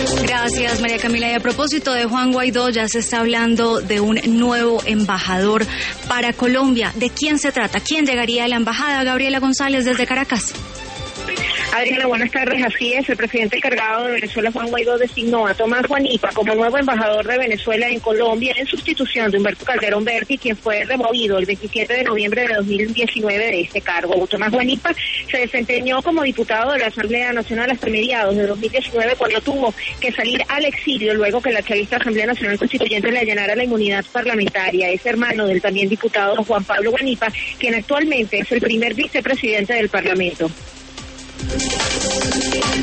Gracias, María Camila. Y a propósito de Juan Guaidó, ya se está hablando de un nuevo embajador para Colombia. ¿De quién se trata? ¿Quién llegaría a la embajada? Gabriela González, desde Caracas. Adriana, buenas tardes. Así es, el presidente encargado de Venezuela, Juan Guaidó, designó a Tomás Guanipa como nuevo embajador de Venezuela en Colombia en sustitución de Humberto Calderón Berti, quien fue removido el 27 de noviembre de 2019 de este cargo. Tomás Guanipa se desempeñó como diputado de la Asamblea Nacional hasta mediados de 2019, cuando tuvo que salir al exilio luego que la chavista Asamblea Nacional Constituyente le allanara la inmunidad parlamentaria. Es hermano del también diputado Juan Pablo Guanipa, quien actualmente es el primer vicepresidente del Parlamento.